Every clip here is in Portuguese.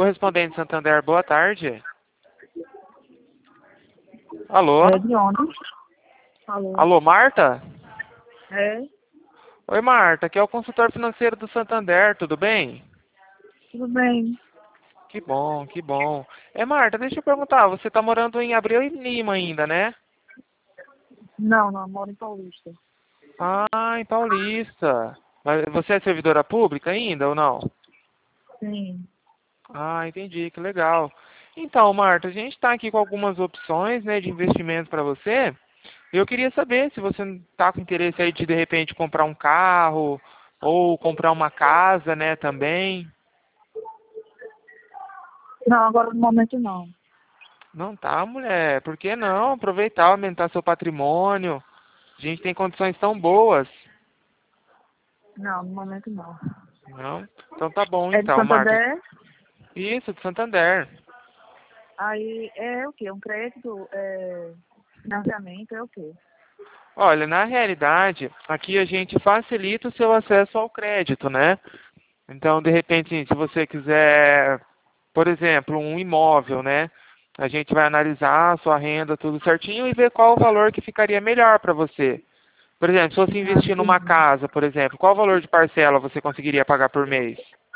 Correspondente Santander, boa tarde. Alô? É de onde? Alô? Alô, Marta? É, Oi, Marta, aqui é o consultor financeiro do Santander, tudo bem? tudo bem? Que bom, que bom. Marta, deixa eu perguntar, você tá morando em Abreu e Lima ainda, né? Não, moro em Paulista. Ah, em Paulista. Mas você é servidora pública ainda ou não? Sim. Ah, entendi, que legal. Então, Marta, a gente está aqui com algumas opções, né, de investimento para você. Eu queria saber se você está com interesse aí de repente comprar um carro ou comprar uma casa, né, também. Não, agora no momento não. Não tá, mulher. Por que não? Aproveitar, aumentar seu patrimônio. A gente tem condições tão boas. Não, no momento não. Não? Então tá bom, É de então, Marta. Santander? Isso, de Santander. Aí é o quê? Um crédito, financiamento, é o quê? Olha, na realidade, aqui a gente facilita o seu acesso ao crédito, né? Então, de repente, se você quiser, por exemplo, um imóvel, né? A gente vai analisar a sua renda, tudo certinho, e ver qual o valor que ficaria melhor para você. Por exemplo, se você Ah, investir numa entendi. casa, por exemplo, qual o valor de parcela você conseguiria pagar por mês?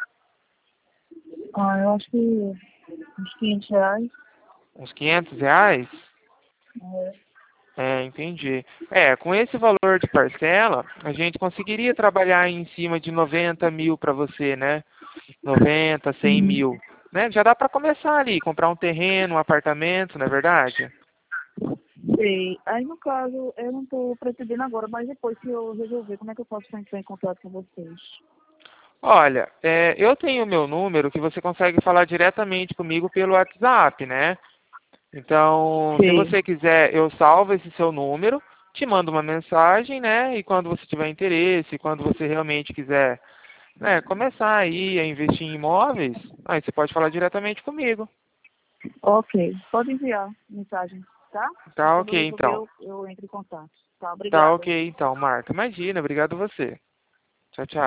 Ah, eu acho que uns R$ 500. Uns R$ 500? É. Entendi. Com esse valor de parcela, a gente conseguiria trabalhar em cima de 90 mil para você, né? 90, 100 Hum, mil. Né? Já dá para começar ali, comprar um terreno, um apartamento, não é verdade? sei. Aí, no caso, eu não estou pretendendo agora, mas depois que eu resolver, como é que eu posso entrar em contato com vocês? Olha, eu tenho o meu número que você consegue falar diretamente comigo pelo WhatsApp, né? Então, se Sei. você quiser, eu salvo esse seu número, te mando uma mensagem, né? E quando você tiver interesse, quando você realmente quiser, né, começar aí a investir em imóveis, aí você pode falar diretamente comigo. Ok. Pode enviar mensagem, tá? E Tá quando eu ok, resolver, então. eu entro em contato. Tá, Tá obrigada. ok, então, Marta. Imagina, obrigado você. Tchau, tchau.